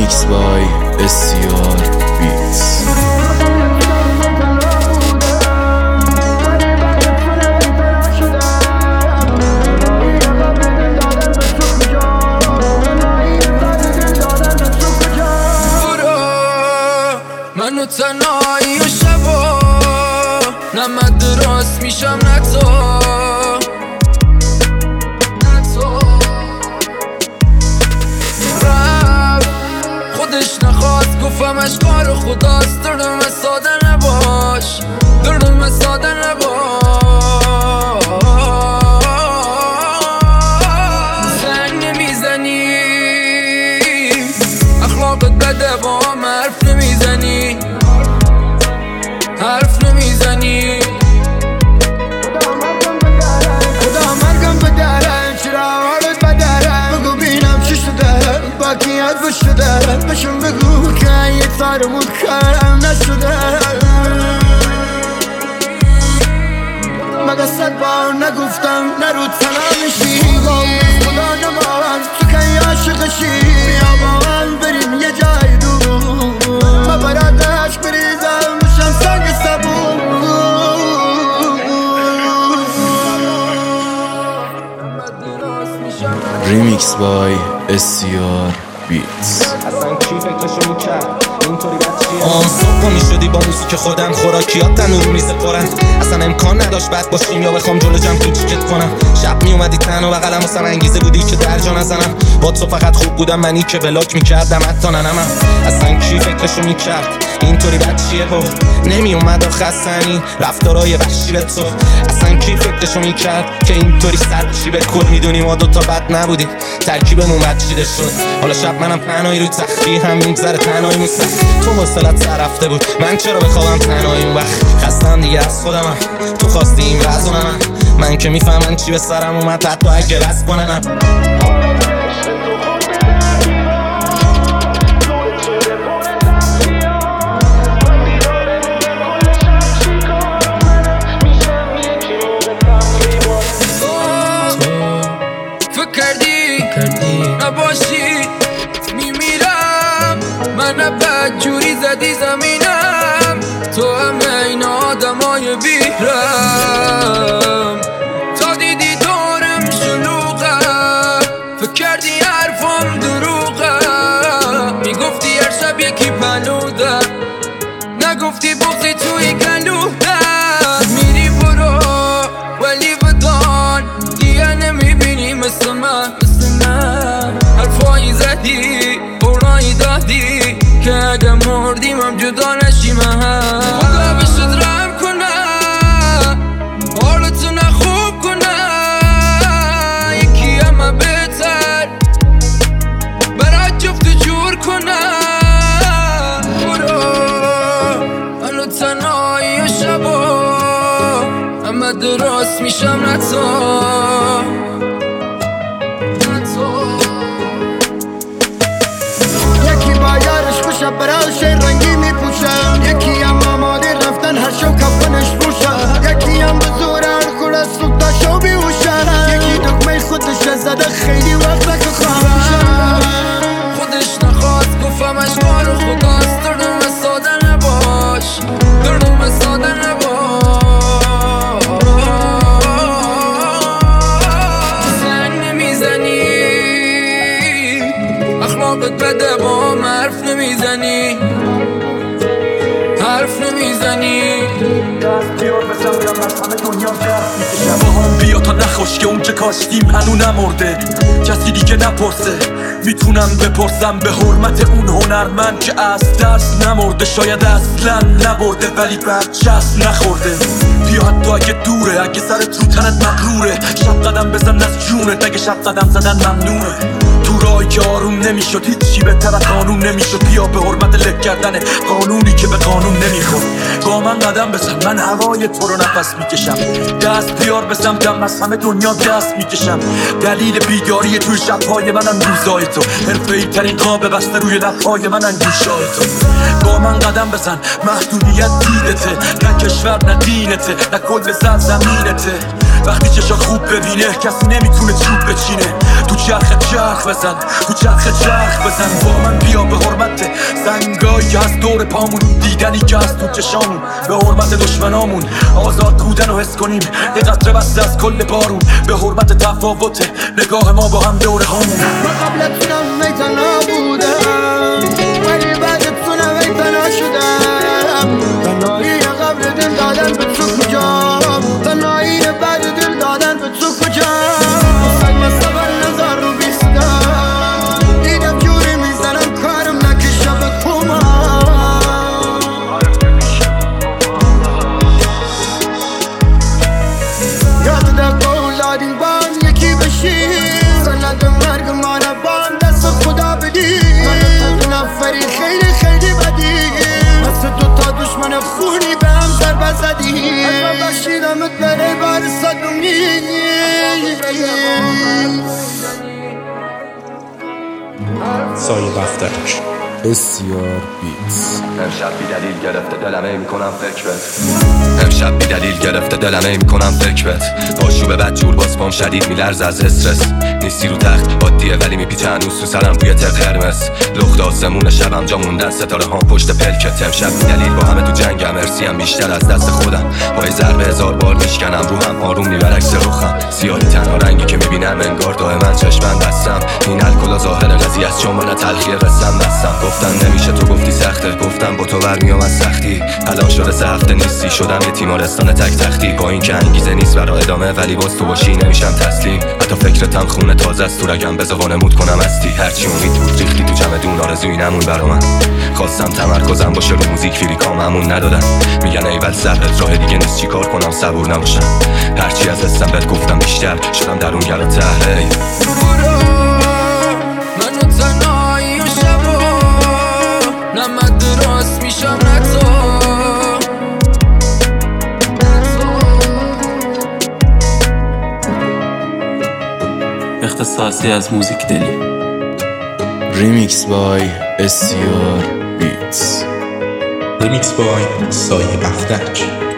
Remix by SCR Beats. منو تنهایی و شبا نمد راست میشم نه تو رفت خودش نخواست گفتمش کار خداست دردم ساده نباش دردم ساده نباش زنگ نمیزنی اخلاقت بده با هم حرف نمیزنی حرف نمیزنی خدا مرگم بدارم چرا حالت بدارم بگو بینم چی شده باقیت بشده بشون بگو که یه تارمون کارم نشده مگه 100 بار نگفتم نرو تنها میشی خدا نمان تو که عاشقشی بیا با من بریم یه جای دور ما برات عشق بریزم بشم سنگ صبور Remix by SCR Beats. اصلا کی فکرشو میکرد اینطوری بچیه صبح میشدی با موسیقی خودم خوراکیات تنور رو میزه خورن اصلا امکان نداشت بد باشیم یا بخوام جلو جمع کوچیکت کنم شب میومدی تنها بغلم واسم انگیزه بودی که درجا نزنم با تو فقط خوب بودم منی که بلاک میکردم حتی ننمم اصلا کی فکرشو میکرد اینطوری بچیه با نمیومد و خستنی رفتارای وحشی به تو اصلا کی فکرشو میکرد که اینطوری سرچی به کل میدونی ما دوتا بد نبودی ترکیبمون بد چیده شد حالا شب منم تنهایی روی تختی هم میگذره تنهایی موسه تو حوصلت سر رفته بود من چرا بخوابم تنهایی اون وقت خستم دیگه از خودمم تو خواستی این وزنم من که میفهمن چی به سرم اومد حتی اگه بس کننم نباشی میمیرم من بدجوری زدی زمینم تو همه این آدمای بیرم تا دیدی دورم شلوغه فکر کردی حرفم دروغه میگفتی هر شب یکی پلوده نگفتی بغضی توی گلوده میری برو ولی بدان دیگه نمیبینی مثل من حرفایی زدی برایی دادی که اگه مردیم هم جدا نشیم خدا بشت رحم کنه حالتو نخوب کنه یکی همه بهتر برات جفت جور کنه برو منو تنهایی و شبا همه درست میشم نه تو شب براش رنگی میپوشم یکی هم آماده رفتن هر شو کفنش روشم یکی هم به زور هر از صبح تا شو بیوشم یکی دکمه خودش زده خیلی وقت که خواهم خودش نخواست گفتمش کار خداست دردم ساده نباش دردم ساده نباش زنگ نمیزنی اخلاقت بده با هم حرف نمیزنی حرف نمیزنی با هم بیا تا نخوش که اون که کاشتیم هنو نمرده کسی دیگه نپرسه میتونم بپرسم به حرمت اون هنرمند که از دست نمرده شاید اصلا نبرده ولی برچسب نخورده بیا حتی اگه دوره اگه سرت رو تنت مغروره شب قدم بزن از جونت اگه شب قدم زدن ممنونه تو راهی که آروم نمیشد هیچی بهتر از قانون نمیشد بیا به حرمت لک کردن قانونی که به قانون نمیخورد با من قدم بزن من هوای تو رو نفس میکشم دست بیار به سمتم از همه دنیا دست میکشم دلیل بیداری توی شبهای منم روزای تو حرفه‌ای ترین قاب بسته روی لبهای منم گوشای تو با من قدم بزن محدودیت دیدته نه کشور نه دینته نه کل سرزمینته وقتی چشا خوب ببینه کسی نمیتونه چوب بچینه تو چرخ بزن تو چرخ بزن با من بیا به حرمت سنگایی که از دور پامون دیدنی که از تو چشامون به حرمت دشمنامون آزاد بودن رو حس کنیم یه قطره بسته از کل بارون به حرمت تفاوت نگاه ما با هم دوره هامون من قبلتونم میتنا بودم ولی بعدتونم میتنا شدم تنهایی قبل دل دادن به تو کجام تنهایی بعد دل دادن به تو کجام سنگ سبر نظر رو بیستم دیدم جوری میزنم کارم نکشه به کومم یاد در قولادیم بان یکی بشی سند مرگ مانه بان دست خدا بدی من تو نفری خیلی خیلی بدی مثل دوتا دشمن خونی به هم ضربه زدی از بخشیدمت بره بار صدومی سایه بختک SCR Beats. امشب بی دلیل گرفته دلم میکنم فکر بهت امشب بی دلیل گرفته دلم میکنم فکر بهت آشوب بدجور باز پام شدید میلرزه از استرس نیستی رو تخت عادیه ولی میپیچه هنوز تو سرم بوی تر قرمز لخت آسمون شبم جا موندن ستاره ها پشت پلکت امشب بی دلیل با همه تو جنگم ارسیم بیشتر از دست خودم با یه ضربه 1000 بار میشکنم روحم آروم میبر عکس رخم سیاهی تنها رنگی که میبینم انگار دائما چشمم بستم این الکل ظاهر قضیه است چون من تلخی قسم بستم گفتن نمیشه تو گفتی سخته گفتم با تو برمیام از سختی الان شده 3 هفته نیستی شدم یه تیمارستان تک تختی با این که انگیزه نیست برای ادامه ولی باز تو باشی نمیشم تسلیم حتی فکرتم خونه تازه است تو رگم بذار وانمود کنم هستی هرچی امید بود ریختی تو چمدون آرزویی نمون برا من خواستم تمرکزم باشه رو موزیک فریکام همون ندادن میگن ایول صبرت راه دیگه نیست چیکار کنم صبور نباشم هرچی از حسم بهت گفتم بیشتر شدم درونگرا ته منو تنهایی و شبا نمد راست میشم نه تو اختصاصی از موزیک دلی Remix by SCR Beats. ریمیکس بای سایه بختک